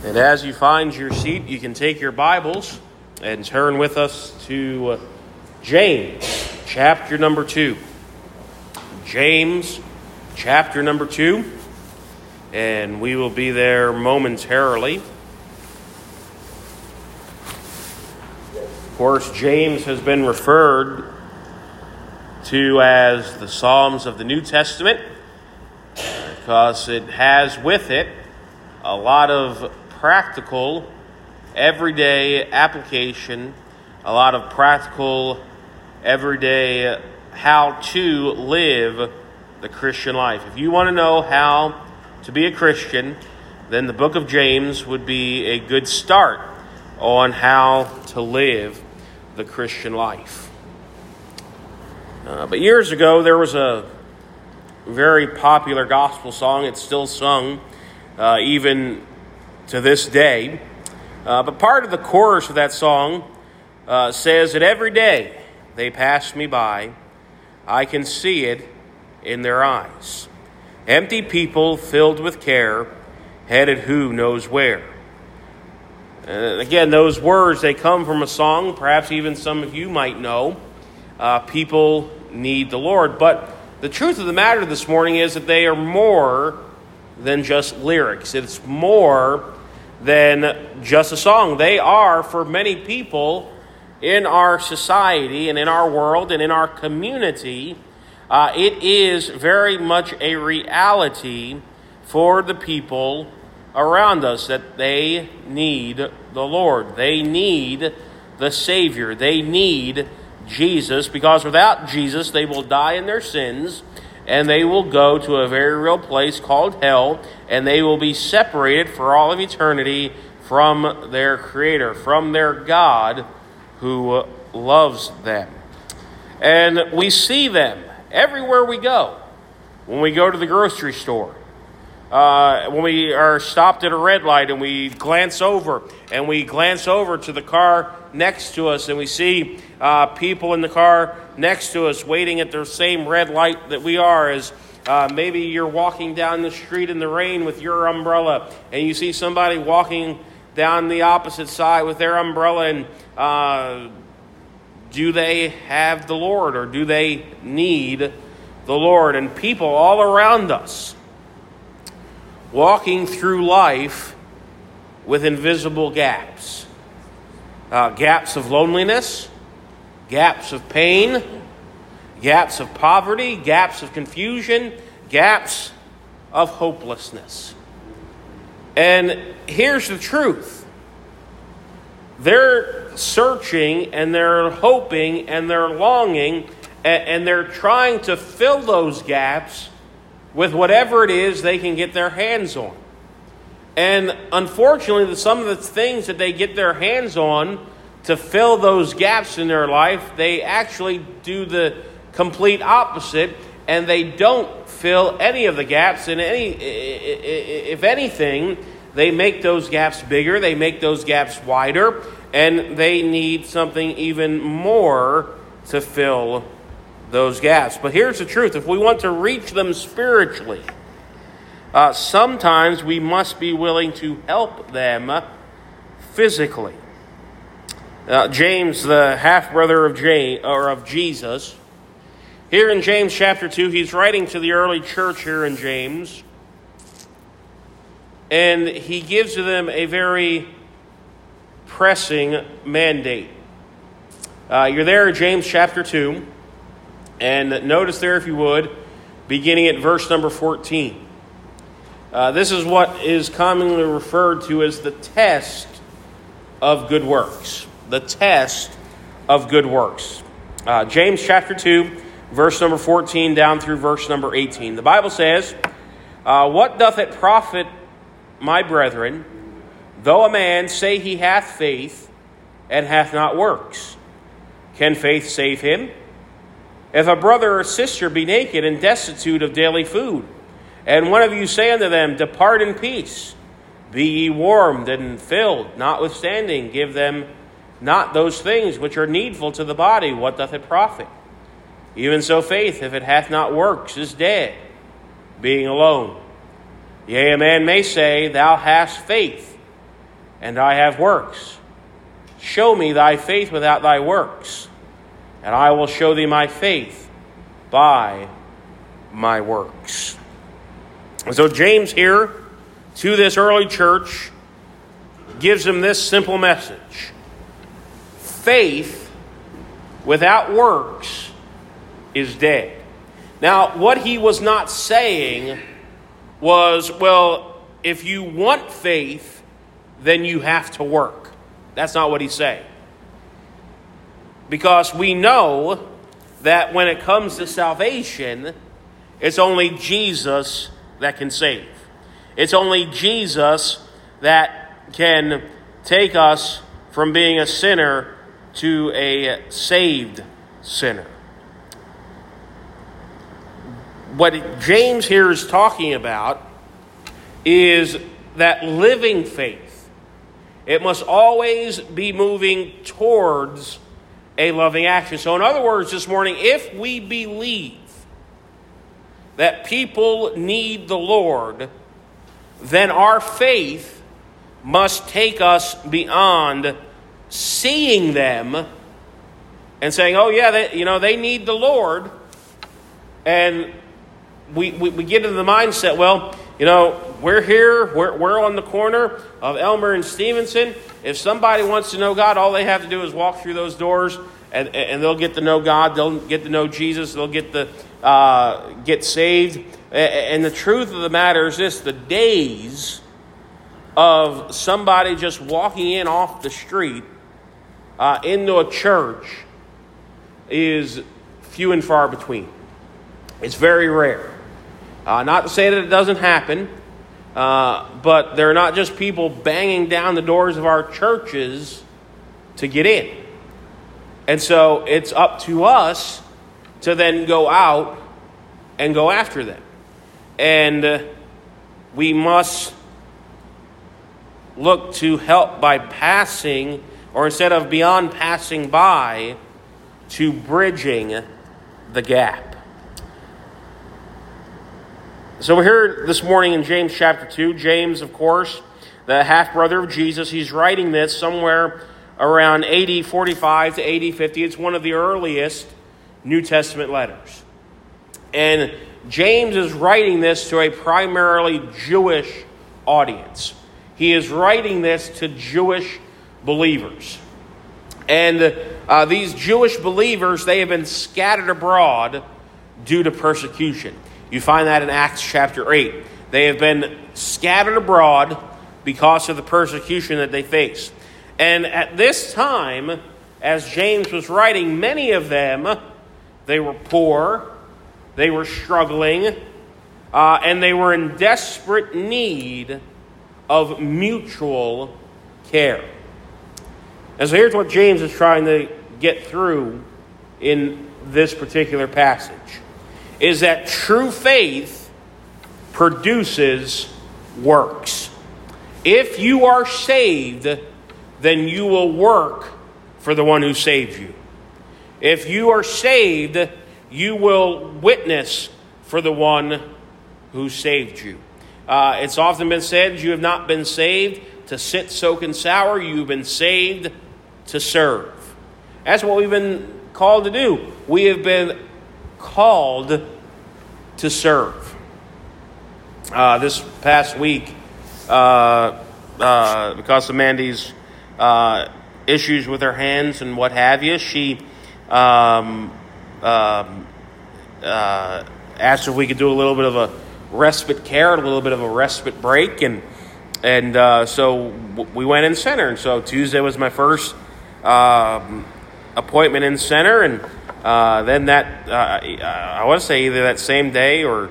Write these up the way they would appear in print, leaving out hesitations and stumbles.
And as you find your seat, you can take your Bibles and turn with us to James, chapter number 2. James, chapter number 2. And we will be there momentarily. Of course, James has been referred to as the Psalms of the New Testament because it has with it a lot of practical, everyday application, a lot of practical, everyday how to live the Christian life. If you want to know how to be a Christian, then the book of James would be a good start on how to live the Christian life. But years ago, there was a very popular gospel song. It's still sung even to this day. But part of the chorus of that song says that every day they pass me by, I can see it in their eyes. Empty people filled with care, headed who knows where. Again, those words, they come from a song, perhaps even some of you might know. People need the Lord. But the truth of the matter this morning is that they are more than just lyrics. It's more than just a song. They are, for many people in our society and in our world and in our community, it is very much a reality for the people around us that they need the Lord. They need the Savior. They need Jesus, because without Jesus, they will die in their sins, and they will go to a very real place called hell, and they will be separated for all of eternity from their Creator, from their God who loves them. And we see them everywhere we go. When we go to the grocery store, when we are stopped at a red light and we glance over to the car next to us, and we see people in the car next to us waiting at the same red light that we are. As maybe you're walking down the street in the rain with your umbrella, and you see somebody walking down the opposite side with their umbrella, and do they have the Lord, or do they need the Lord? And people all around us walking through life with invisible gaps. Gaps of loneliness, gaps of pain, gaps of poverty, gaps of confusion, gaps of hopelessness. And here's the truth. They're searching, and they're hoping, and they're longing, and they're trying to fill those gaps with whatever it is they can get their hands on. And unfortunately, some of the things that they get their hands on to fill those gaps in their life, they actually do the complete opposite, and they don't fill any of the gaps. And if anything, they make those gaps bigger, they make those gaps wider, and they need something even more to fill those gaps. But here's the truth. If we want to reach them spiritually, sometimes we must be willing to help them physically. James, the half-brother of Jesus, here in James chapter 2, he's writing to the early church here in James, and he gives to them a very pressing mandate. You're there in James chapter 2, and notice there, if you would, beginning at verse number 14. This is what is commonly referred to as the test of good works. The test of good works. James chapter 2, verse number 14 down through verse number 18. The Bible says, what doth it profit, my brethren, though a man say he hath faith and hath not works? Can faith save him? If a brother or sister be naked and destitute of daily food, and one of you say unto them, depart in peace, be ye warmed and filled, notwithstanding give them not those things which are needful to the body, what doth it profit? Even so faith, if it hath not works, is dead, being alone. Yea, a man may say, thou hast faith, and I have works. Show me thy faith without thy works, and I will show thee my faith by my works. And so James here, to this early church, gives them this simple message. Faith without works is dead. Now, what he was not saying was, well, if you want faith, then you have to work. That's not what he's saying. Because we know that when it comes to salvation, it's only Jesus that can save. It's only Jesus that can take us from being a sinner to a saved sinner. What James here is talking about is that living faith. It must always be moving towards a loving action. So in other words, this morning, if we believe that people need the Lord, then our faith must take us beyond seeing them and saying, oh yeah, they need the Lord. And we get into the mindset, well, we're here, we're on the corner of Elmer and Stevenson. If somebody wants to know God, all they have to do is walk through those doors and they'll get to know God, they'll get to know Jesus, they'll get saved. And the truth of the matter is this: the days of somebody just walking in off the street into a church is few and far between. It's very rare. Not to say that it doesn't happen, but there are not just people banging down the doors of our churches to get in. And so it's up to us to then go out and go after them. And we must look to help by passing, or instead of beyond passing by, to bridging the gap. So we're here this morning in James chapter 2. James, of course, the half-brother of Jesus, he's writing this somewhere around AD 45 to AD 50. It's one of the earliest New Testament letters. And James is writing this to a primarily Jewish audience. He is writing this to Jewish believers. And these Jewish believers, they have been scattered abroad due to persecution. You find that in Acts chapter 8. They have been scattered abroad because of the persecution that they face. And at this time, as James was writing, many of them, they were poor, they were struggling, and they were in desperate need of mutual care. And so here's what James is trying to get through in this particular passage, is that true faith produces works. If you are saved, then you will work for the one who saved you. If you are saved, you will witness for the one who saved you. It's often been said, you have not been saved to sit, soak, and sour. You've been saved to serve. That's what we've been called to do. We have been called to serve. This past week, because of Mandy's issues with her hands and what have you, she asked if we could do a little bit of a respite care, a little bit of a respite break, and so we went in center. And so Tuesday was my first appointment in center, and then that I want to say either that same day or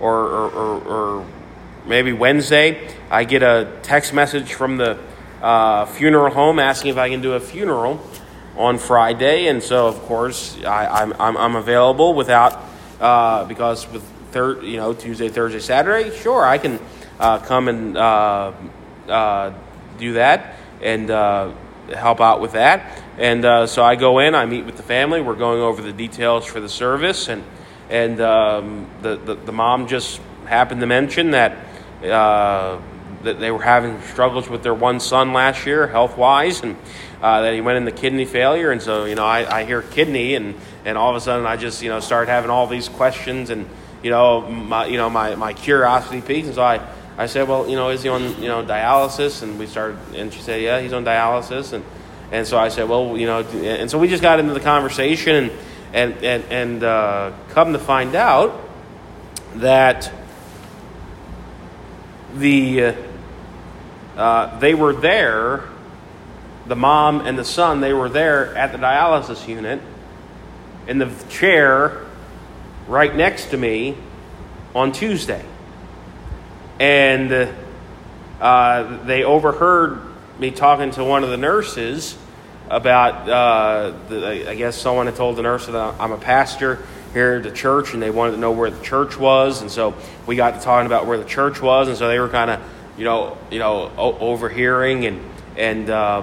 maybe Wednesday, I get a text message from the funeral home asking if I can do a funeral on Friday. And so of course I'm available without because with Tuesday, Thursday, Saturday, sure, I can come and do that and help out with that. And so I go in, I meet with the family. We're going over the details for the service, and the mom just happened to mention that that they were having struggles with their one son last year, health-wise, and that he went into kidney failure. And so, I hear kidney, and all of a sudden I just, started having all these questions, and, my curiosity peaks. And so I said, well, is he on, dialysis? And she said, yeah, he's on dialysis. And so I said, well, and so we just got into the conversation, and come to find out that they were there, the mom and the son, they were there at the dialysis unit in the chair right next to me on Tuesday. And they overheard me talking to one of the nurses about, I guess someone had told the nurse that I'm a pastor here at the church, and they wanted to know where the church was. And so we got to talking about where the church was, and so they were kind of, overhearing, and so,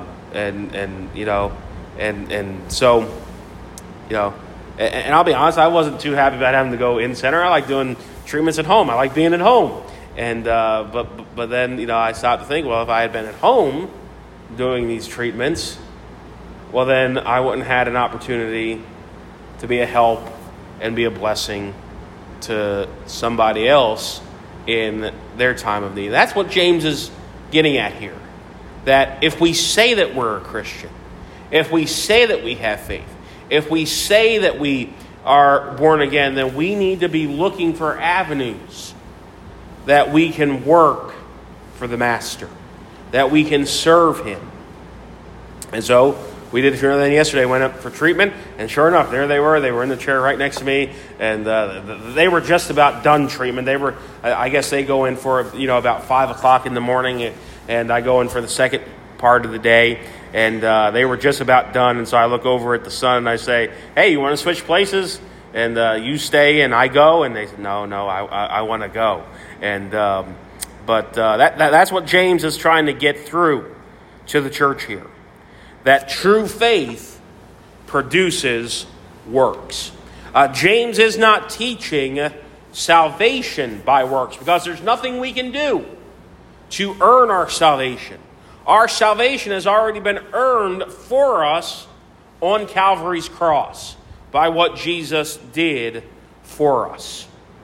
and I'll be honest, I wasn't too happy about having to go in center. I like doing treatments at home. I like being at home. And but then, I stopped to think, well, if I had been at home doing these treatments, well, then I wouldn't have had an opportunity to be a help and be a blessing to somebody else in their time of need. That's what James is getting at here. That if we say that we're a Christian, if we say that we have faith, if we say that we are born again, then we need to be looking for avenues that we can work for the Master, that we can serve Him. And so we did a funeral then yesterday, went up for treatment, and sure enough, there they were. They were in the chair right next to me, and they were just about done treatment. They were, I guess they go in for, about 5 o'clock in the morning, and I go in for the second part of the day, and they were just about done. And so I look over at the son, and I say, hey, you want to switch places? And you stay and I go? And they said, no, I want to go. And but that's what James is trying to get through to the church here. That true faith produces works. James is not teaching salvation by works, because there's nothing we can do to earn our salvation. Our salvation has already been earned for us on Calvary's cross by what Jesus did for us.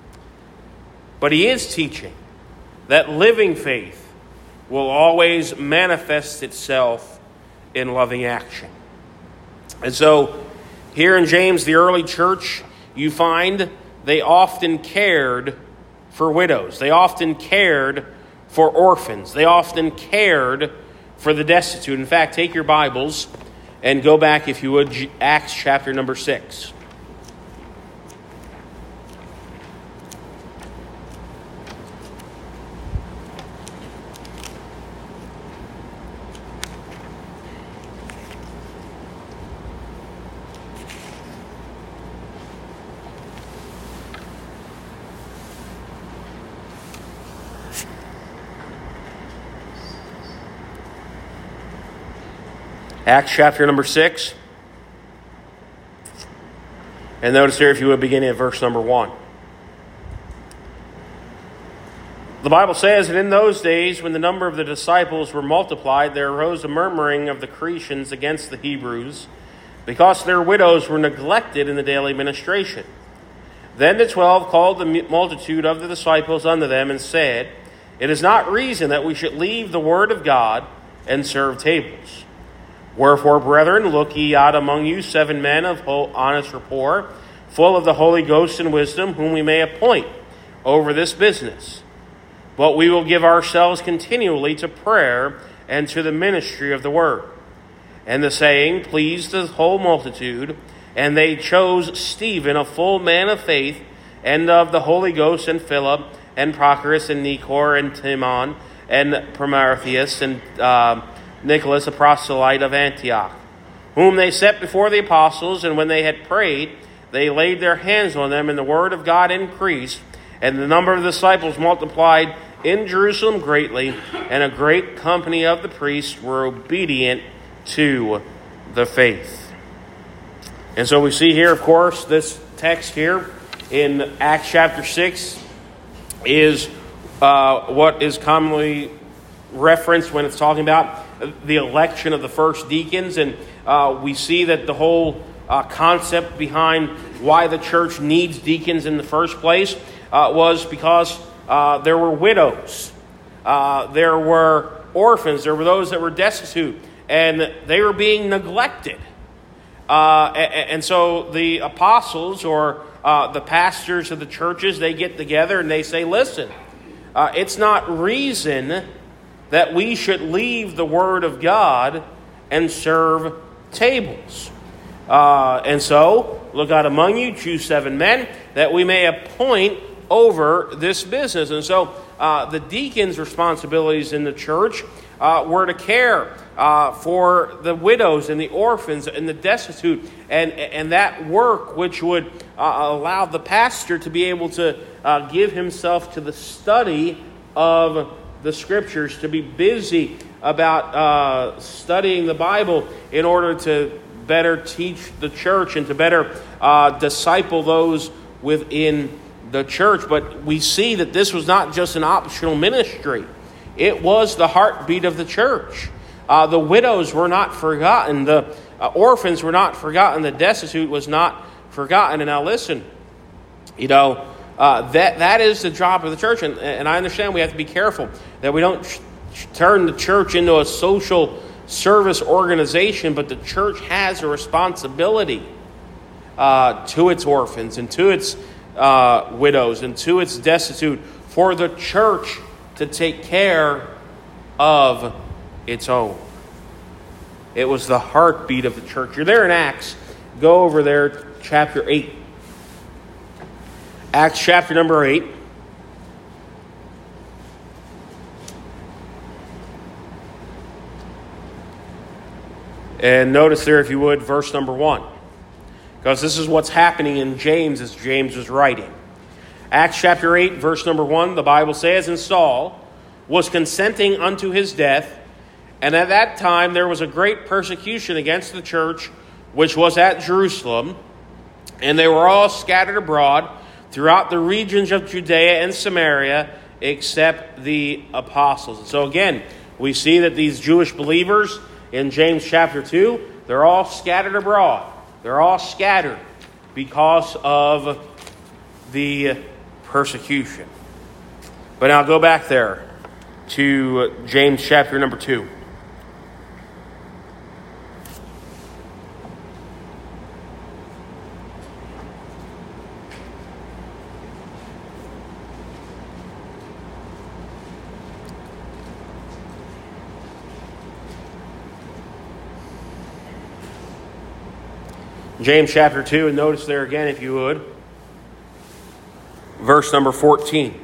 But he is teaching that living faith will always manifest itself in loving action. And so here in James, the early church, you find they often cared for widows. They often cared for orphans. They often cared for the destitute. In fact, take your Bibles and go back, if you would, Acts chapter number 6. Acts chapter number 6. And notice here, if you would, beginning at verse number 1. The Bible says, and in those days, when the number of the disciples were multiplied, there arose a murmuring of the Cretans against the Hebrews, because their widows were neglected in the daily ministration. Then the 12 called the multitude of the disciples unto them, and said, it is not reason that we should leave the word of God and serve tables. Wherefore, brethren, look ye out among you 7 men of honest rapport, full of the Holy Ghost and wisdom, whom we may appoint over this business. But we will give ourselves continually to prayer and to the ministry of the word. And the saying pleased the whole multitude, and they chose Stephen, a full man of faith, and of the Holy Ghost, and Philip, and Prochorus, and Nicanor, and Timon, and Parmenas, and Nicholas, a proselyte of Antioch, whom they set before the apostles. And when they had prayed, they laid their hands on them, and the word of God increased, and the number of the disciples multiplied in Jerusalem greatly, and a great company of the priests were obedient to the faith. And so we see here, of course, this text here in Acts chapter 6 is what is commonly reference when it's talking about the election of the first deacons. And we see that the whole concept behind why the church needs deacons in the first place was because there were widows, there were orphans, there were those that were destitute, and they were being neglected. And so the apostles or the pastors of the churches, they get together and they say, listen, it's not reason that we should leave the Word of God and serve tables. And so, look out among you, choose 7 men, that we may appoint over this business. And so, the deacons' responsibilities in the church were to care for the widows and the orphans and the destitute, and that work which would allow the pastor to be able to give himself to the study of the Scriptures, to be busy about studying the Bible in order to better teach the church and to better disciple those within the church. But we see that this was not just an optional ministry. It was the heartbeat of the church. The widows were not forgotten. The orphans were not forgotten. The destitute was not forgotten. And now listen, that is the job of the church. And I understand we have to be careful that we don't turn the church into a social service organization, but the church has a responsibility to its orphans and to its widows and to its destitute, for the church to take care of its own. It was the heartbeat of the church. You're there in Acts. Go over there, chapter 8. Acts chapter number 8. And notice there, if you would, verse number 1. Because this is what's happening in James as James is writing. Acts chapter 8, verse number 1, the Bible says, "And Saul was consenting unto his death, and at that time there was a great persecution against the church, which was at Jerusalem, and they were all scattered abroad throughout the regions of Judea and Samaria, except the apostles." And so again, we see that these Jewish believers in James chapter 2, they're all scattered abroad. They're all scattered because of the persecution. But now go back there to James chapter number 2. James chapter 2, and notice there again, if you would, verse number 14.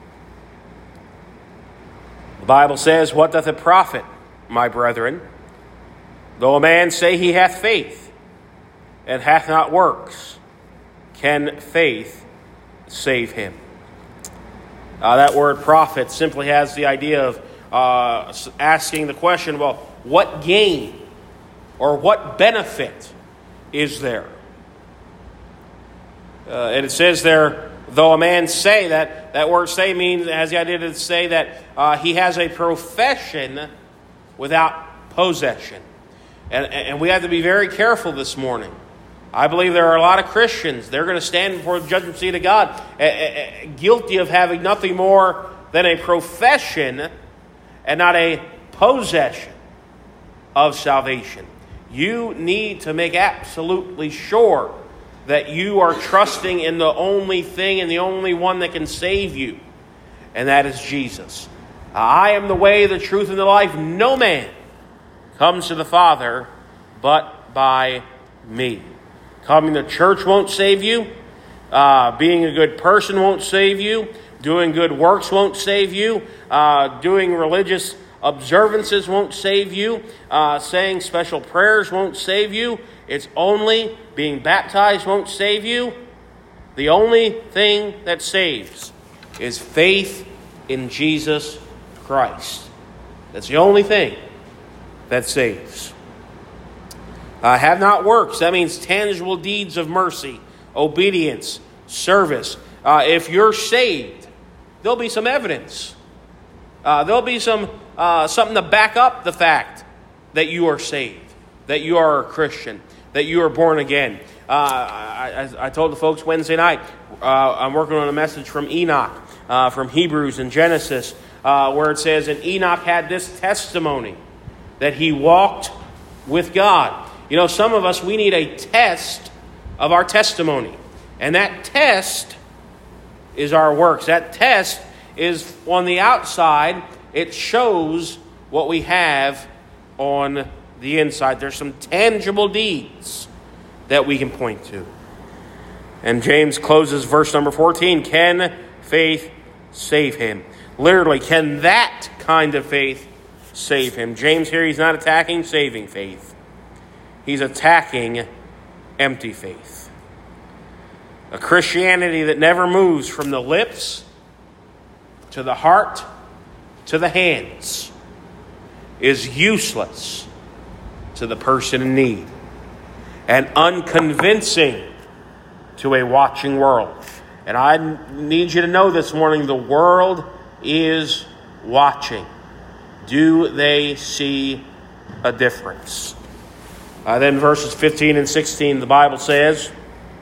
The Bible says, "What doth it profit, my brethren, though a man say he hath faith, and hath not works? Can faith save him?" That word profit simply has the idea of asking the question, well, what gain or what benefit is there? And it says there, though a man say, that word say means, has the idea to say that he has a profession without possession. And we have to be very careful this morning. I believe there are a lot of Christians, they're going to stand before the judgment seat of God guilty of having nothing more than a profession and not a possession of salvation. You need to make absolutely sure that you are trusting in the only thing and the only one that can save you, and that is Jesus. I am the way, the truth, and the life. No man comes to the Father but by me. Coming to church won't save you. Being a good person won't save you. Doing good works won't save you. Doing religious observances won't save you. Saying special prayers won't save you. It's only being baptized won't save you. The only thing that saves is faith in Jesus Christ. That's the only thing that saves. Have not works. That means tangible deeds of mercy, obedience, service. If you're saved, there'll be some evidence. There'll be some something to back up the fact that you are saved, that you are a Christian, that you are born again. I told the folks Wednesday night, I'm working on a message from Enoch, from Hebrews and Genesis, where it says, and Enoch had this testimony, that he walked with God. You know, some of us, we need a test of our testimony. And that test is our works. That test is on the outside. It shows what we have on the inside. There's some tangible deeds that we can point to. And James closes verse number 14. Can faith save him? Literally, can that kind of faith save him? James here, he's not attacking saving faith. He's attacking empty faith. A Christianity that never moves from the lips to the heart to the hands is useless to the person in need and unconvincing to a watching world. And I need you to know this morning, the world is watching. Do they see a difference? Then verses 15 and 16, the Bible says,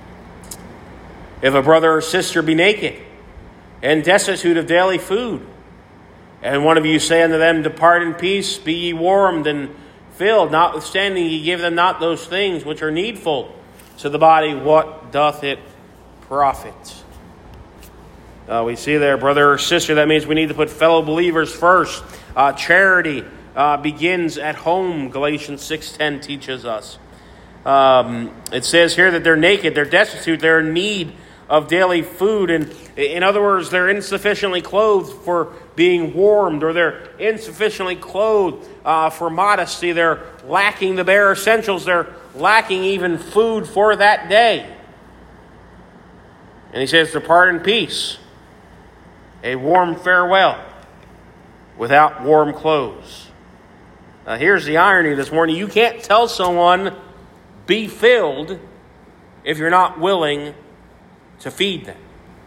if a brother or sister be naked and destitute of daily food, and one of you say unto them, depart in peace, be ye warmed and filled, notwithstanding ye give them not those things which are needful to the body, what doth it profit? We see there, brother or sister, that means we need to put fellow believers first. Charity begins at home, Galatians 6:10 teaches us. It says here that they're naked, they're destitute, they're in need of daily food. And in other words, they're insufficiently clothed for being warmed, or they're insufficiently clothed for modesty. They're lacking the bare essentials. They're lacking even food for that day. And he says, depart in peace, a warm farewell, without warm clothes. Now here's the irony this morning. You can't tell someone, be filled, if you're not willing to feed them.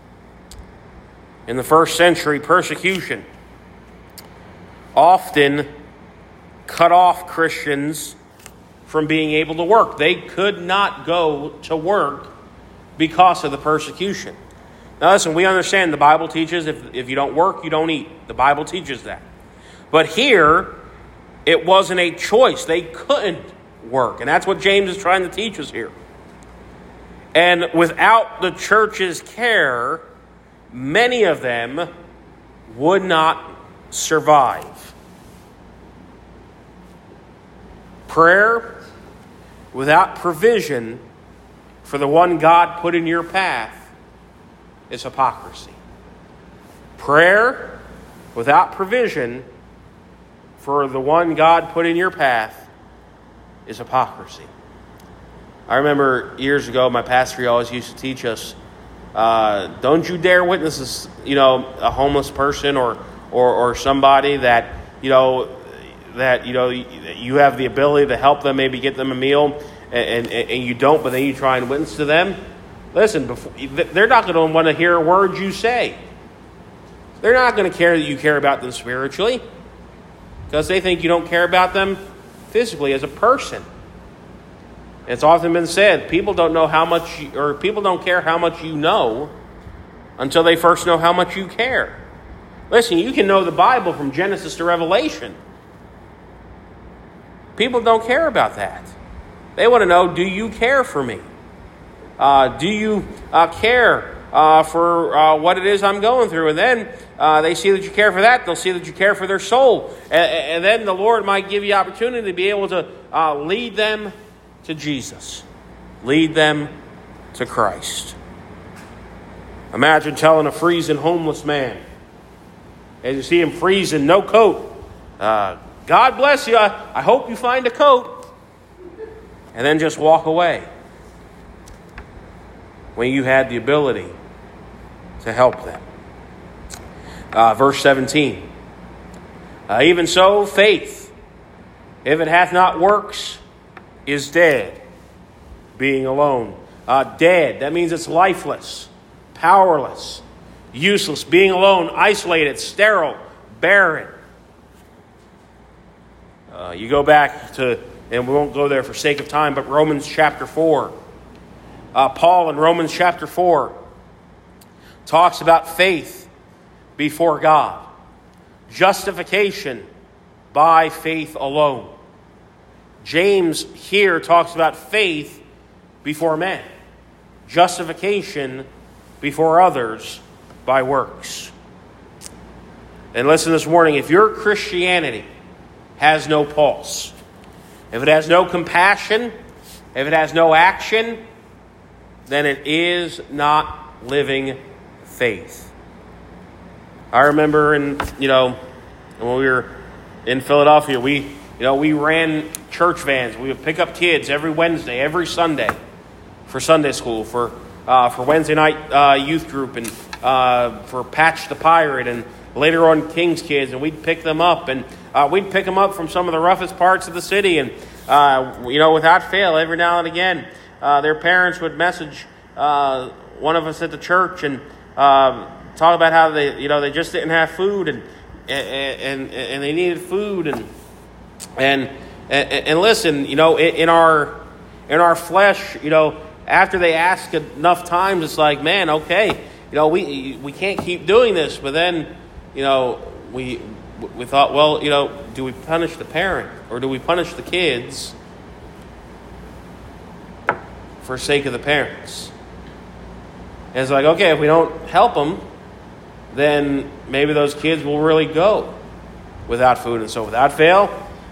In the first century, persecution often cut off Christians from being able to work. They could not go to work because of the persecution. Now listen, we understand the Bible teaches if you don't work, you don't eat. The Bible teaches that. But here, it wasn't a choice. They couldn't work. And that's what James is trying to teach us here. And without the church's care, many of them would not survive. Prayer without provision for the one God put in your path is hypocrisy. Prayer without provision for the one God put in your path is hypocrisy. I remember years ago, my pastor always used to teach us, don't you dare witness a homeless person or somebody that you have the ability to help them, maybe get them a meal, and you don't, but then you try and witness to them. Listen, they're not going to want to hear a word you say. They're not going to care that you care about them spiritually, because they think you don't care about them physically as a person. It's often been said, people don't care how much you know until they first know how much you care. Listen, you can know the Bible from Genesis to Revelation. People don't care about that. They want to know, do you care for me? Do you care for what it is I'm going through? And then they see that you care for that. They'll see that you care for their soul. And then the Lord might give you opportunity to be able to lead them to Jesus. Lead them to Christ. Imagine telling a freezing homeless man, as you see him freezing, no coat, God bless you, I hope you find a coat, and then just walk away when you had the ability to help them. Verse 17. Even so, faith, if it hath not works, is dead, being alone. Dead, that means it's lifeless, powerless, useless, being alone, isolated, sterile, barren. You go back to, and we won't go there for sake of time, but Romans chapter 4. Paul in Romans chapter 4 talks about faith before God. Justification by faith alone. James here talks about faith before men. Justification before others by works. And listen this morning, if your Christianity has no pulse, if it has no compassion, if it has no action, then it is not living faith. I remember when we were in Philadelphia, we ran church vans. We would pick up kids every Wednesday, every Sunday for Sunday school, for Wednesday night youth group, and for Patch the Pirate, and later on King's Kids, and we'd pick them up, and we'd pick them up from some of the roughest parts of the city, and without fail, every now and again, their parents would message one of us at the church and talk about how they just didn't have food, and they needed food, and listen, in our flesh, after they ask enough times, it's like, man, okay, we can't keep doing this. But then, we thought, well, do we punish the parent or do we punish the kids for sake of the parents? And it's like, okay, if we don't help them, then maybe those kids will really go without food. And so without fail,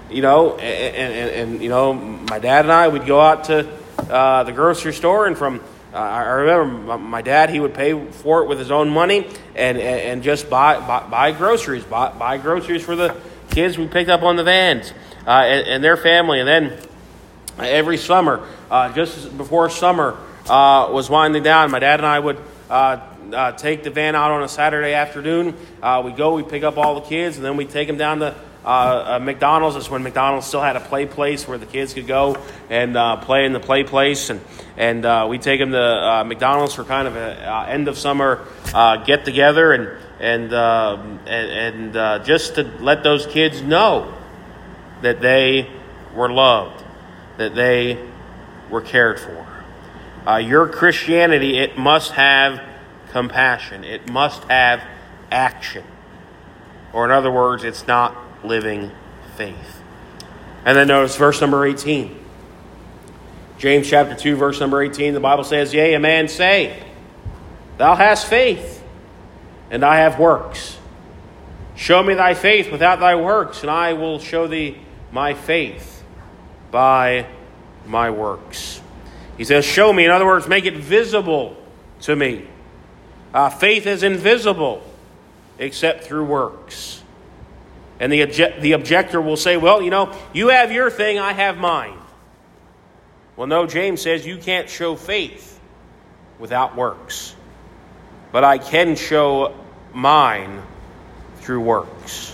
my dad and I would go out to the grocery store, and I remember my dad, he would pay for it with his own money and just buy groceries, buy groceries for the kids we picked up on the vans and their family. And then every summer, just before summer was winding down, my dad and I would take the van out on a Saturday afternoon. We'd pick up all the kids, and then we'd take them down to McDonald's. That's when McDonald's still had a play place where the kids could go and play in the play place, and we take them to McDonald's for kind of a end of summer get together, and just to let those kids know that they were loved, that they were cared for. Your Christianity, it must have compassion. It must have action. Or in other words, it's not living faith. And then notice verse number 18. James chapter 2, verse number 18, the Bible says, "Yea, a man say, Thou hast faith, and I have works. Show me thy faith without thy works, and I will show thee my faith by my works." He says, show me. In other words, make it visible to me. Faith is invisible except through works. And the objector will say, well, you have your thing, I have mine. Well, no, James says you can't show faith without works. But I can show mine through works.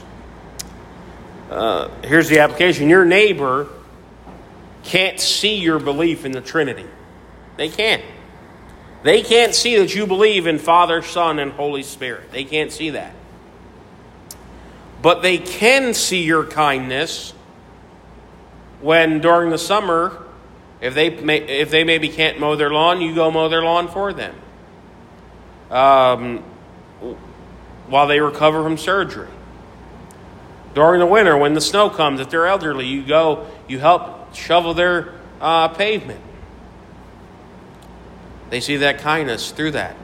Here's the application. Your neighbor can't see your belief in the Trinity. They can't. They can't see that you believe in Father, Son, and Holy Spirit. They can't see that. But they can see your kindness when during the summer, if they maybe can't mow their lawn, you go mow their lawn for them. While they recover from surgery. During the winter, when the snow comes, if they're elderly, you help shovel their pavement. They see that kindness through that.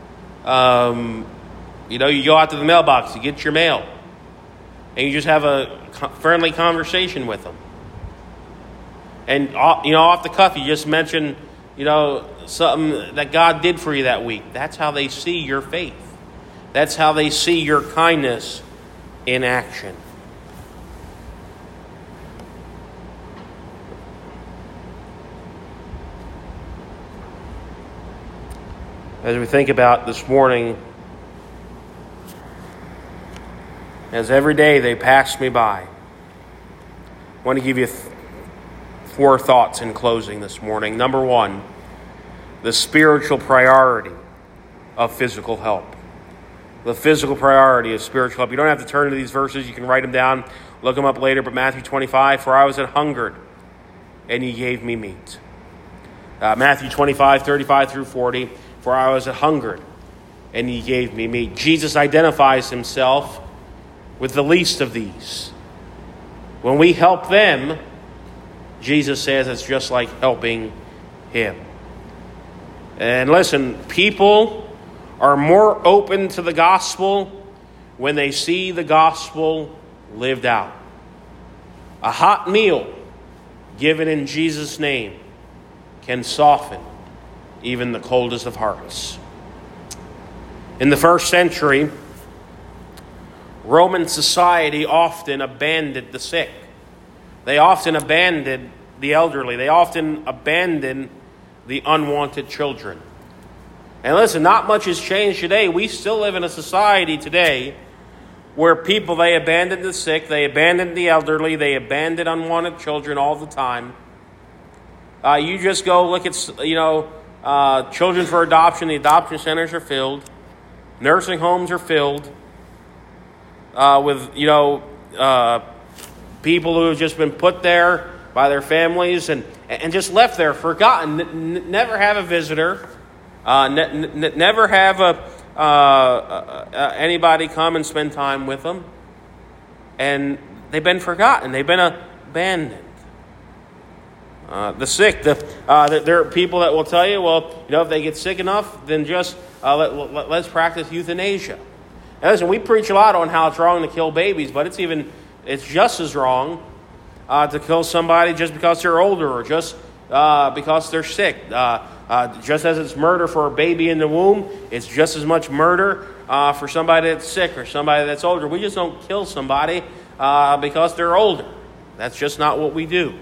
You go out to the mailbox to get your mail, and you just have a friendly conversation with them. And off the cuff, you just mention, something that God did for you that week. That's how they see your faith. That's how they see your kindness in action. As we think about this morning, as every day they pass me by, I want to give you 4 thoughts in closing this morning. Number 1, the spiritual priority of physical help. The physical priority of spiritual help. You don't have to turn to these verses. You can write them down look them up later, but Matthew 25, for I was an hungered, and ye gave me meat. Matthew 25, 35 through 40, for I was an hungered, and ye gave me meat. Jesus identifies himself with the least of these. When we help them, Jesus says it's just like helping him. And listen, people are more open to the gospel when they see the gospel lived out. A hot meal given in Jesus' name can soften even the coldest of hearts. In the first century, Roman society often abandoned the sick. They often abandoned the elderly. They often abandoned the unwanted children. And listen, not much has changed today. We still live in a society today where people, they abandon the sick, they abandon the elderly, they abandon unwanted children all the time. You just go look at, children for adoption. The adoption centers are filled. Nursing homes are filled with, people who have just been put there by their families and just left there, forgotten. Never have a visitor. Never have anybody come and spend time with them. And they've been forgotten. They've been abandoned. The sick, there are people that will tell you, if they get sick enough, then just let's practice euthanasia. And listen, we preach a lot on how it's wrong to kill babies, but it's just as wrong to kill somebody just because they're older or just because they're sick. Just as it's murder for a baby in the womb, it's just as much murder for somebody that's sick or somebody that's older. We just don't kill somebody because they're older. That's just not what we do.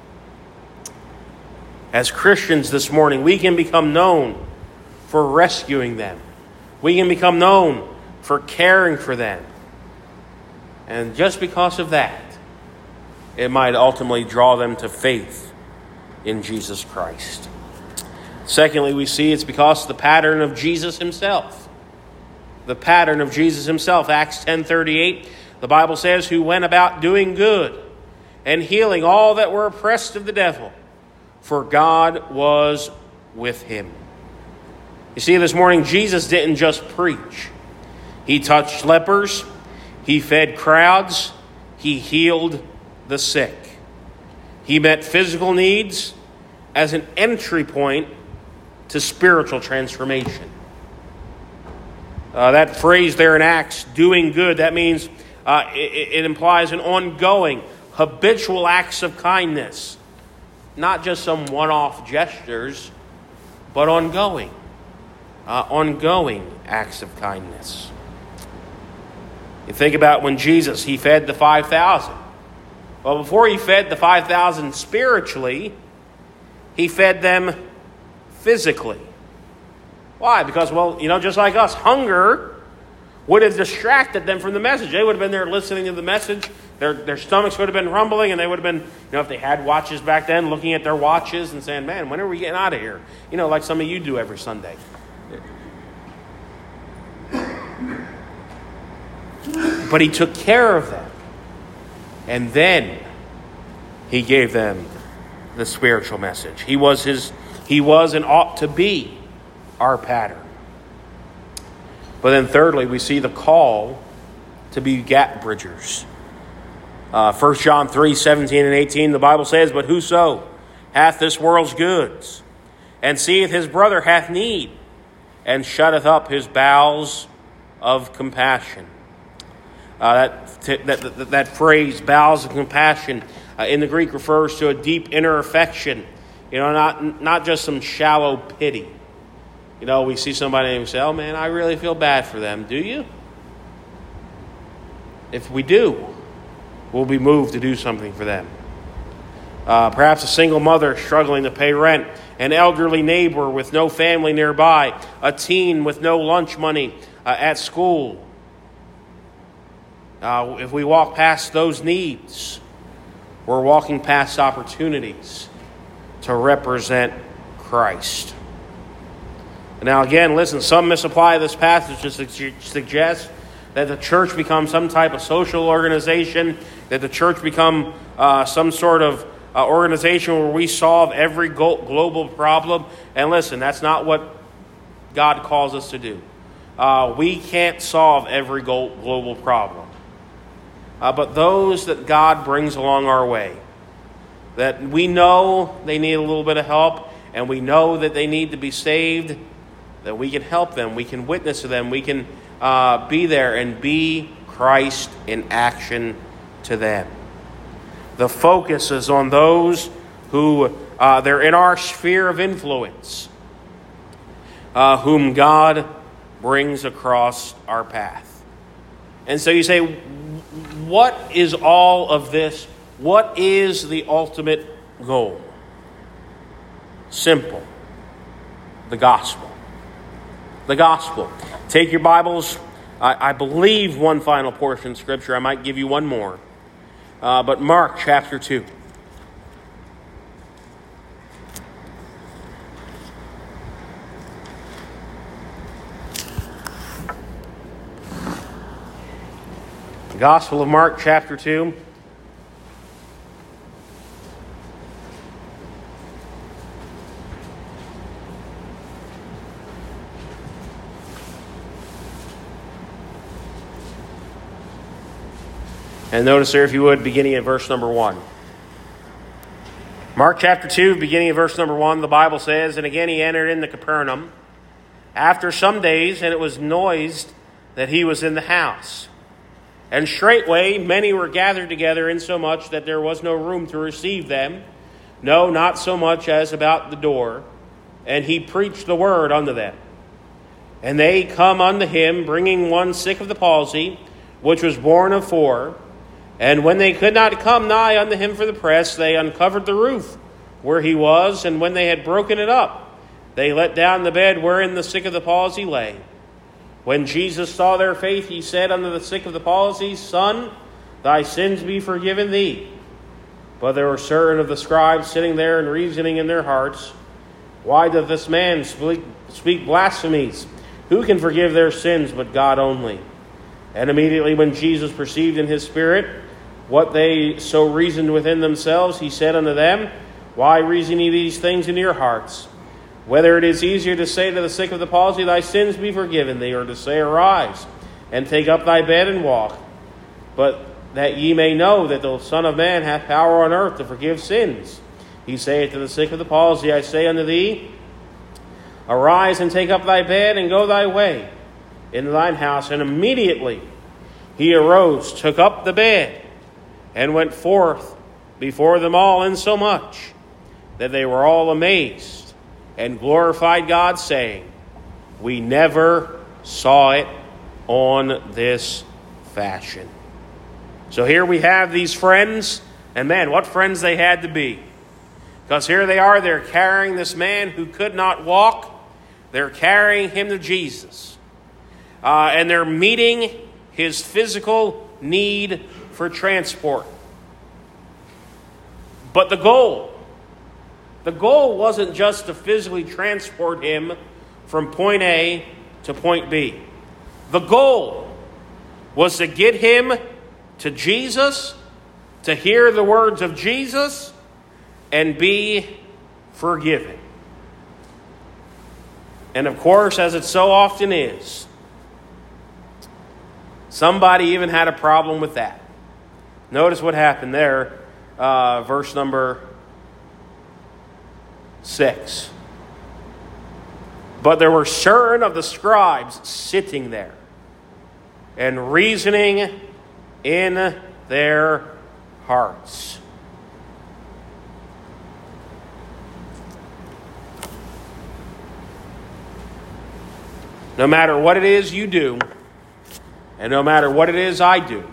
As Christians this morning, we can become known for rescuing them. We can become known for caring for them. And just because of that, it might ultimately draw them to faith in Jesus Christ. Secondly, we see it's because of the pattern of Jesus himself. The pattern of Jesus himself. Acts 10:38, the Bible says, who went about doing good and healing all that were oppressed of the devil, for God was with him. You see, this morning, Jesus didn't just preach. He touched lepers. He fed crowds. He healed the sick. He met physical needs as an entry point to spiritual transformation. That phrase there in Acts, doing good, that means it implies an ongoing, habitual acts of kindness. Not just some one-off gestures, but ongoing acts of kindness. You think about when Jesus, he fed the 5,000. Well, before he fed the 5,000 spiritually, he fed them physically. Why? Because, just like us, hunger would have distracted them from the message. They would have been there listening to the message. Their stomachs would have been rumbling, and they would have been, if they had watches back then, looking at their watches and saying, man, when are we getting out of here? Like some of you do every Sunday. But he took care of them. And then he gave them the spiritual message. He was and ought to be our pattern. But then thirdly, we see the call to be gap bridgers. 1 John 3:17 and 18, the Bible says, but whoso hath this world's goods, and seeth his brother hath need, and shutteth up his bowels of compassion. That phrase, bowels of compassion, in the Greek refers to a deep inner affection. Not just some shallow pity. We see somebody and we say, oh man, I really feel bad for them. Do you? If we do, we'll be moved to do something for them. Perhaps a single mother struggling to pay rent, an elderly neighbor with no family nearby, a teen with no lunch money at school. If we walk past those needs, we're walking past opportunities to represent Christ. Now again, listen, some misapply this passage to suggest that the church becomes some type of social organization that the church become some sort of organization where we solve every global problem. And listen, that's not what God calls us to do. We can't solve every global problem. But those that God brings along our way, that we know they need a little bit of help, and we know that they need to be saved, that we can help them, we can witness to them, we can be there and be Christ in action to them. The focus is on those who they're in our sphere of influence, whom God brings across our path. And so you say, what is all of this? What is the ultimate goal? Simple. The gospel. The gospel. Take your Bibles. I believe one final portion of Scripture. I might give you one more. But Mark chapter 2. The Gospel of Mark chapter 2. And notice there, if you would, beginning at verse number 1. Mark chapter 2, beginning at verse number 1, the Bible says, "And again he entered into Capernaum after some days, and it was noised that he was in the house. And straightway many were gathered together, insomuch that there was no room to receive them, no, not so much as about the door. And he preached the word unto them. And they come unto him, bringing one sick of the palsy, which was born of 4. And when they could not come nigh unto him for the press, they uncovered the roof where he was, and when they had broken it up, they let down the bed wherein the sick of the palsy lay. When Jesus saw their faith, he said unto the sick of the palsy, Son, thy sins be forgiven thee. But there were certain of the scribes sitting there and reasoning in their hearts, Why doth this man speak blasphemies? Who can forgive their sins but God only? And immediately when Jesus perceived in his spirit what they so reasoned within themselves, he said unto them, Why reason ye these things in your hearts? Whether it is easier to say to the sick of the palsy, Thy sins be forgiven thee, or to say, Arise, and take up thy bed and walk. But that ye may know that the Son of Man hath power on earth to forgive sins. He saith to the sick of the palsy, I say unto thee, Arise and take up thy bed and go thy way into thine house. And immediately he arose, took up the bed, and went forth before them all, insomuch that they were all amazed, and glorified God, saying, We never saw it on this fashion. So here we have these friends, and man, what friends they had to be. Because here they are, they're carrying this man who could not walk. They're carrying him to Jesus. And they're meeting his physical need for transport. But the goal wasn't just to physically transport him from point A to point B. The goal was to get him to Jesus, to hear the words of Jesus, and be forgiven. And of course, as it so often is, somebody even had a problem with that. Notice what happened there, verse number 6. But there were certain of the scribes sitting there and reasoning in their hearts. No matter what it is you do, and no matter what it is I do,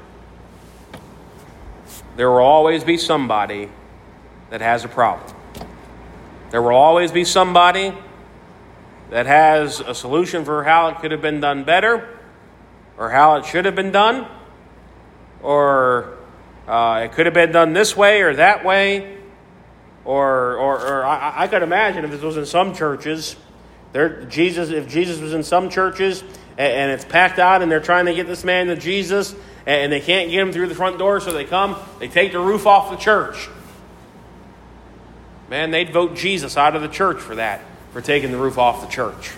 there will always be somebody that has a problem. There will always be somebody that has a solution for how it could have been done better, or how it should have been done, or it could have been done this way or that way, or I could imagine if this was in some churches, if Jesus was in some churches and it's packed out and they're trying to get this man to Jesus, and they can't get them through the front door, so they take the roof off the church. Man, they'd vote Jesus out of the church for that, for taking the roof off the church.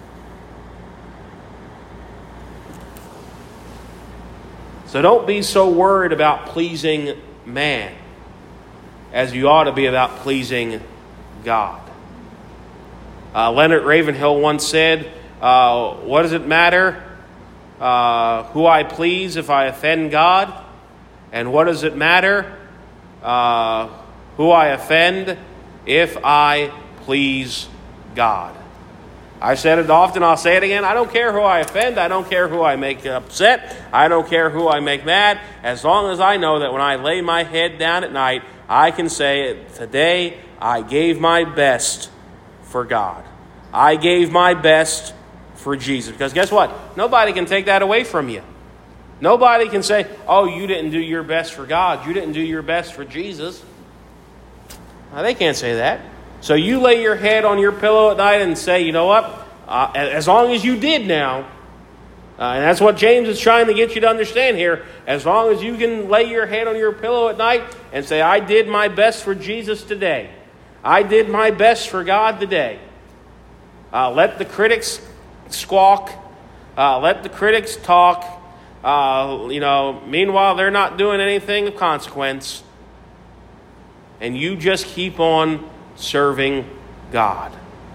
So don't be so worried about pleasing man as you ought to be about pleasing God. Leonard Ravenhill once said, what does it matter who I please if I offend God? And what does it matter who I offend if I please God? I said it often, I'll say it again. I don't care who I offend. I don't care who I make upset. I don't care who I make mad. As long as I know that when I lay my head down at night, I can say, today I gave my best for God. I gave my best for Jesus. Because guess what? Nobody can take that away from you. Nobody can say, oh, you didn't do your best for God. You didn't do your best for Jesus. Now, they can't say that. So you lay your head on your pillow at night and say, you know what? As long as you did now, and that's what James is trying to get you to understand here. As long as you can lay your head on your pillow at night and say, I did my best for Jesus today. I did my best for God today. Let the critics squawk. Let the critics talk. Meanwhile, they're not doing anything of consequence. And you just keep on serving God.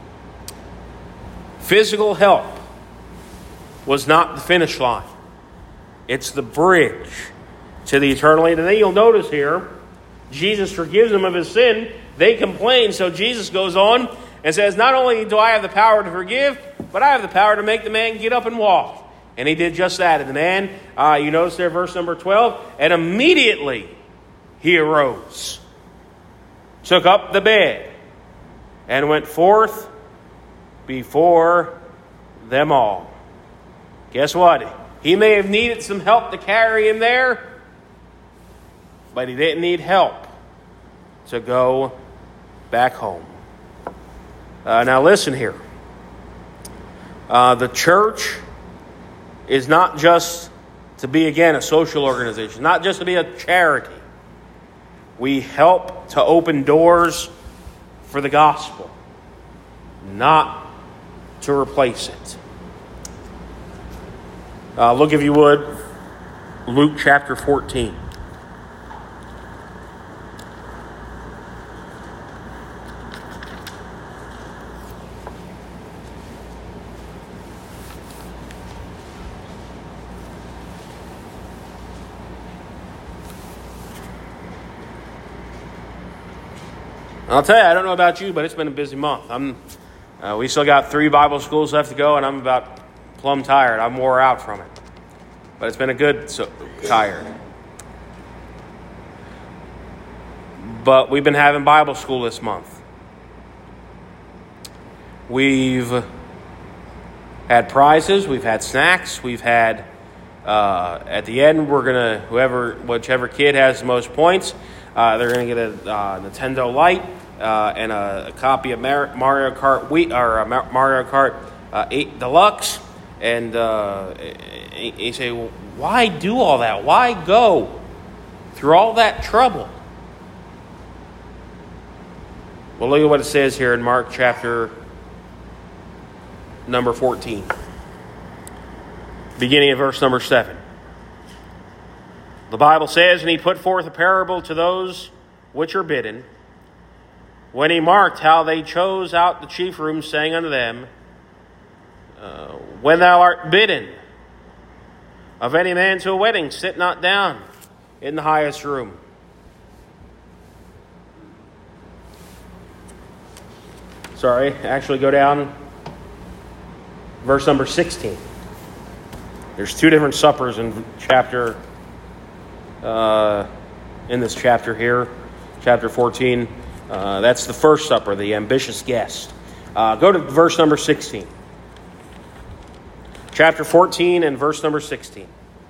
Physical help was not the finish line. It's the bridge to the eternal land. And then you'll notice here, Jesus forgives them of his sin. They complain, so Jesus goes on and says, not only do I have the power to forgive, but I have the power to make the man get up and walk. And he did just that. And the man, you notice there, verse number 12, and immediately he arose, took up the bed, and went forth before them all. Guess what? He may have needed some help to carry him there, but he didn't need help to go back home. Now listen here. The church is not just to be, again, a social organization, not just to be a charity. We help to open doors for the gospel, not to replace it. Look, if you would, Luke chapter 14. I'll tell you, I don't know about you, but it's been a busy month. We still got 3 Bible schools left to go, and I'm about plumb tired. I'm wore out from it. But it's been a good tired. But we've been having Bible school this month. We've had prizes. We've had snacks. We've had, at the end, whichever kid has the most points, they're going to get a Nintendo Lite and a copy of Mario Kart Mario Kart 8 Deluxe. And you say, well, why do all that? Why go through all that trouble? Well, look at what it says here in Mark chapter number 14, beginning of verse number 7. The Bible says, and he put forth a parable to those which are bidden, when he marked how they chose out the chief rooms, saying unto them, when thou art bidden of any man to a wedding, sit not down in the highest room. Actually go down verse number 16. There's 2 different suppers in this chapter here, chapter 14. That's the first supper, the ambitious guest. Go to verse number 16. Chapter 14 and verse number 16.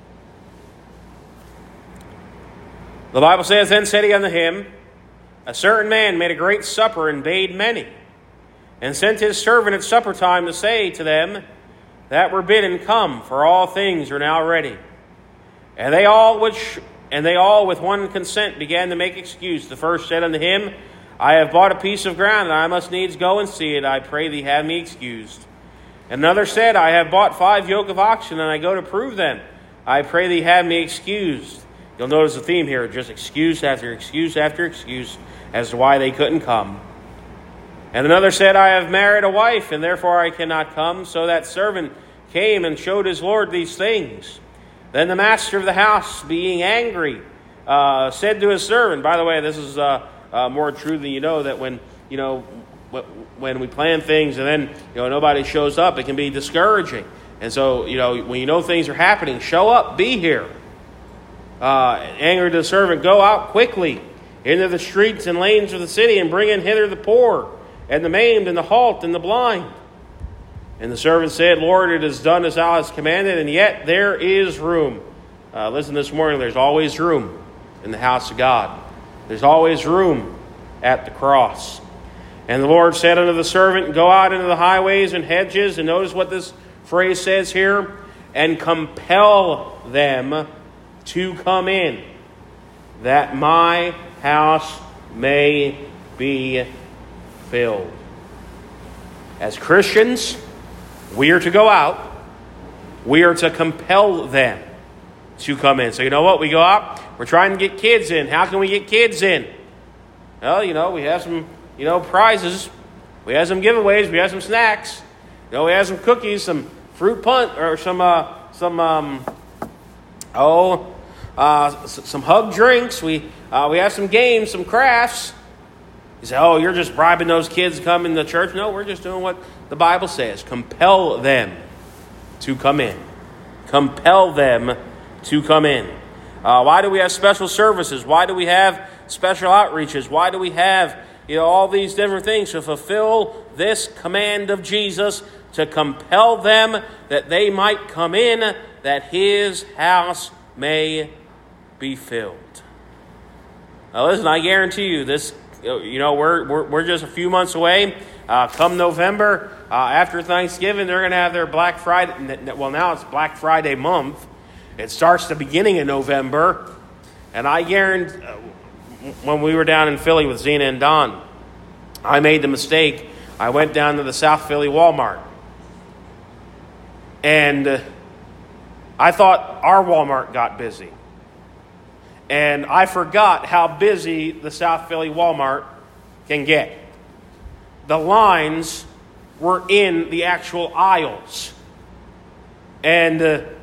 The Bible says, then said he unto him, a certain man made a great supper and bade many, and sent his servant at supper time to say to them that were bidden, come, for all things are now ready. And they all with one consent began to make excuse. The first said unto him, I have bought a piece of ground, and I must needs go and see it. I pray thee, have me excused. And another said, I have bought 5 yoke of oxen, and I go to prove them. I pray thee, have me excused. You'll notice the theme here, just excuse after excuse after excuse as to why they couldn't come. And another said, I have married a wife, and therefore I cannot come. So that servant came and showed his lord these things. Then the master of the house, being angry, said to his servant, by the way, this is more true than you know, that when we plan things and then nobody shows up, it can be discouraging. And so when you know things are happening, show up, be here. Angry to the servant, go out quickly into the streets and lanes of the city, and bring in hither the poor, and the maimed, and the halt, and the blind. And the servant said, Lord, it is done as thou hast commanded, and yet there is room. Listen, this morning, there's always room in the house of God. There's always room at the cross. And the Lord said unto the servant, go out into the highways and hedges, and notice what this phrase says here, and compel them to come in, that my house may be filled. As Christians, we are to go out. We are to compel them to come in. So you know what? We go out. We're trying to get kids in. How can we get kids in? Well, we have some, prizes. We have some giveaways. We have some snacks. We have some cookies, some fruit punch, or some hug drinks. We have some games, some crafts. You say, oh, you're just bribing those kids to come in the church. No, we're just doing what the Bible says. Compel them to come in. Compel them to come in. Why do we have special services? Why do we have special outreaches? Why do we have all these different things to fulfill this command of Jesus, to compel them that they might come in, that his house may be filled. Now listen, I guarantee you this, we're just a few months away. Come November, after Thanksgiving, they're going to have their Black Friday. Well, now it's Black Friday month. It starts the beginning of November. And I guarantee, when we were down in Philly with Zena and Don, I made the mistake. I went down to the South Philly Walmart. And I thought our Walmart got busy. And I forgot how busy the South Philly Walmart can get. The lines were in the actual aisles. And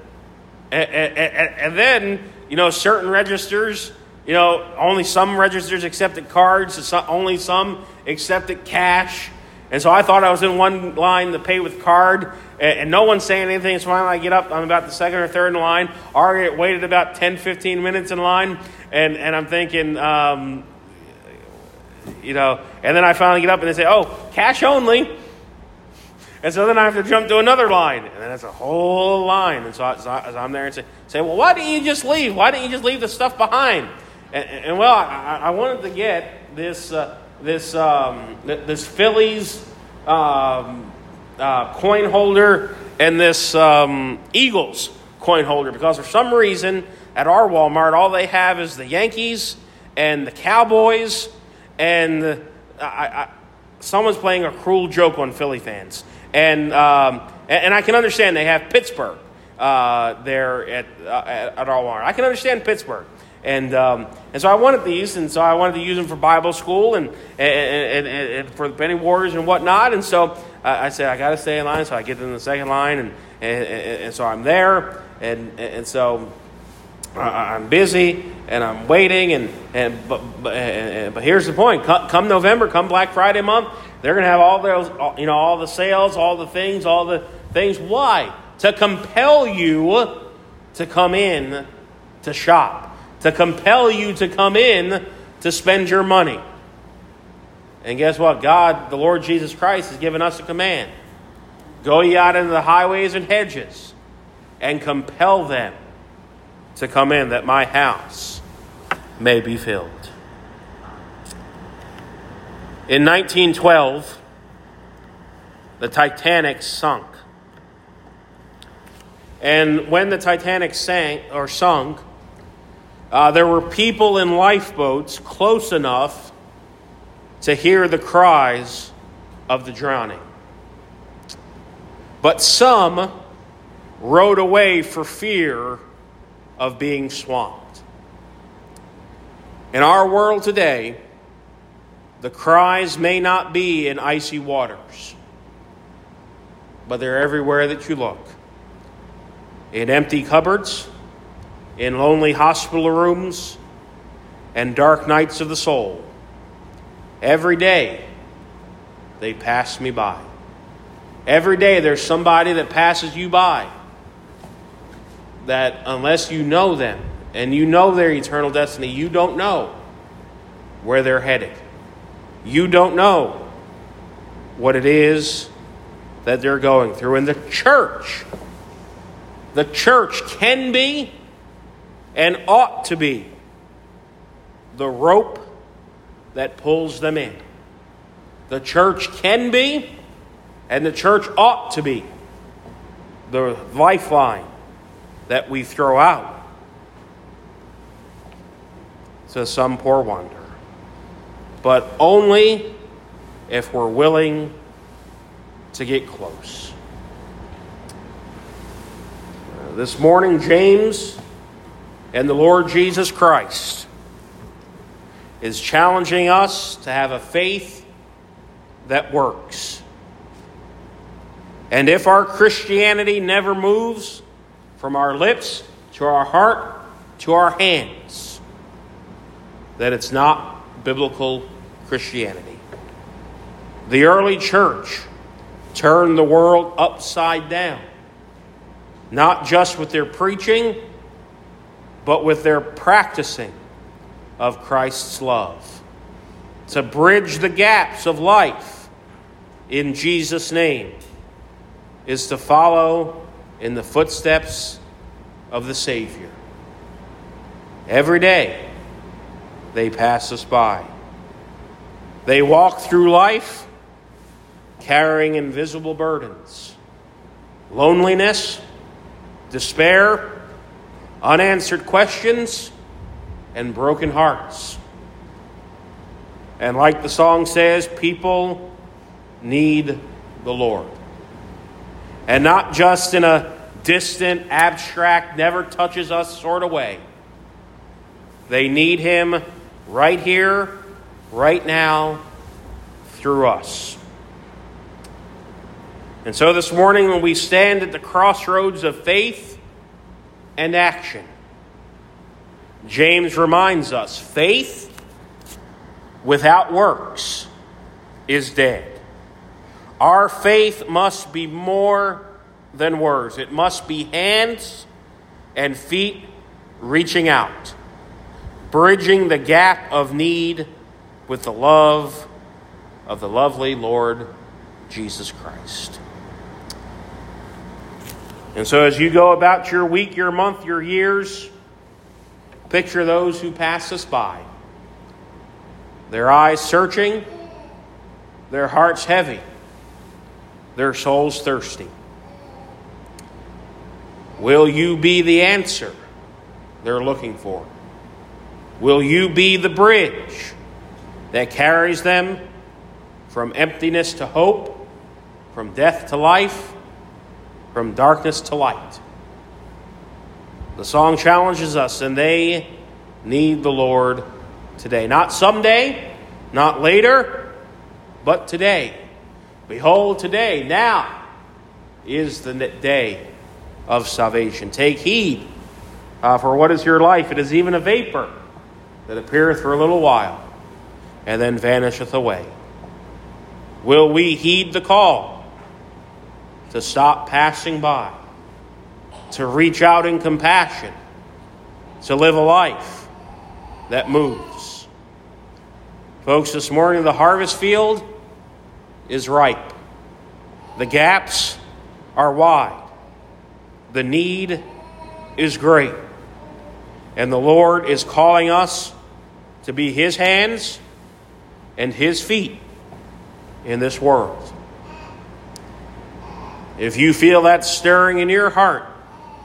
then, certain registers, only some registers accepted cards, only some accepted cash. And so I thought I was in one line to pay with card, and no one's saying anything. So finally I get up, I'm about the second or third in line. Already waited about 10, 15 minutes in line, and I'm thinking, and then I finally get up and they say, oh, cash only. And so then I have to jump to another line, and then it's a whole line. And so as I'm there and say, well, why didn't you just leave? Why didn't you just leave the stuff behind? And I wanted to get this Phillies coin holder and this Eagles coin holder, because for some reason at our Walmart all they have is the Yankees and the Cowboys, and someone's playing a cruel joke on Philly fans, and I can understand they have Pittsburgh there at our Walmart. I can understand Pittsburgh. And so I wanted these, and so I wanted to use them for Bible school and for the penny warders and whatnot. And so I said, I got to stay in line. So I get in the second line, and so I'm there, and so I'm busy and I'm waiting. But here's the point: come November, come Black Friday month, they're going to have all those, all the sales, all the things. Why? To compel you to come in to shop. To compel you to come in to spend your money. And guess what? God, the Lord Jesus Christ, has given us a command. Go ye out into the highways and hedges and compel them to come in, that my house may be filled. In 1912, the Titanic sunk. And when the Titanic sunk, there were people in lifeboats close enough to hear the cries of the drowning. But some rowed away for fear of being swamped. In our world today, the cries may not be in icy waters, but they're everywhere that you look. In empty cupboards, in lonely hospital rooms, and dark nights of the soul. Every day, they pass me by. Every day, there's somebody that passes you by that unless you know them and you know their eternal destiny, you don't know where they're headed. You don't know what it is that they're going through. And the church can be and ought to be the rope that pulls them in. The church can be and the church ought to be the lifeline that we throw out to some poor wanderer. But only if we're willing to get close. This morning, James and the Lord Jesus Christ is challenging us to have a faith that works. And if our Christianity never moves from our lips to our heart to our hands, that it's not biblical Christianity. The early church turned the world upside down, not just with their preaching, but with their practicing of Christ's love, to bridge the gaps of life in Jesus' name is to follow in the footsteps of the Savior. Every day, they pass us by. They walk through life carrying invisible burdens, loneliness, despair, unanswered questions, and broken hearts. And like the song says, people need the Lord. And not just in a distant, abstract, never touches us sort of way. They need Him right here, right now, through us. And so this morning, when we stand at the crossroads of faith and action, James reminds us, faith without works is dead. Our faith must be more than words. It must be hands and feet reaching out, bridging the gap of need with the love of the lovely Lord Jesus Christ. And so as you go about your week, your month, your years, picture those who pass us by. Their eyes searching, their hearts heavy, their souls thirsty. Will you be the answer they're looking for? Will you be the bridge that carries them from emptiness to hope, from death to life, from darkness to light? The song challenges us, and they need the Lord today. Not someday, not later, but today. Behold, today, now is the day of salvation. Take heed, for what is your life? It is even a vapor that appeareth for a little while, and then vanisheth away. Will we heed the call to stop passing by, to reach out in compassion, to live a life that moves? Folks, this morning the harvest field is ripe. The gaps are wide. The need is great. And the Lord is calling us to be His hands and His feet in this world. If you feel that stirring in your heart,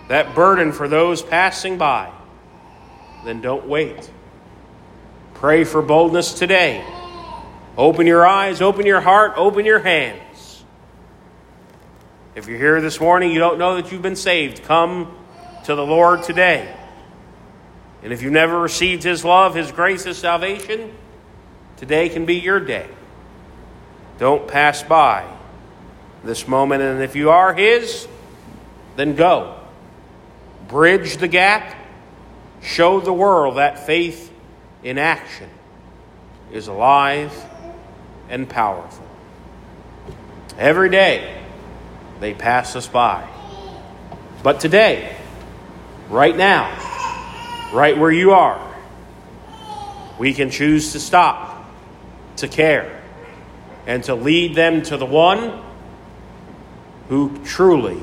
that burden for those passing by, then don't wait. Pray for boldness today. Open your eyes, open your heart, open your hands. If you're here this morning, you don't know that you've been saved, come to the Lord today. And if you've never received His love, His grace, His salvation, today can be your day. Don't pass by this moment. And if you are His, then go. Bridge the gap. Show the world that faith in action is alive and powerful. Every day they pass us by. But today, right now, right where you are, we can choose to stop, to care, and to lead them to the one who truly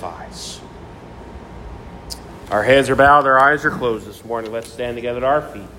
satisfies. Our heads are bowed, our eyes are closed this morning. Let's stand together at our feet